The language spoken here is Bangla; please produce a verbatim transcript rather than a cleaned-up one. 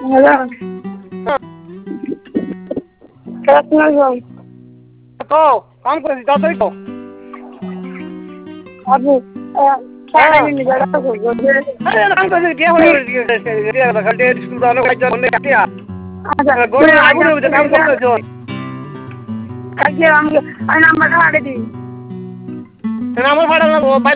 হ্যালো তো কাম করেছি তাড়াতাড়ি তো আপু কাম করেছি দিয়ে হয়ে গেছে গড়ে আগুনে উঠে কাম করতেছ আমি নাম্বারটা পাঠিয়ে দিই আমার ভাড়া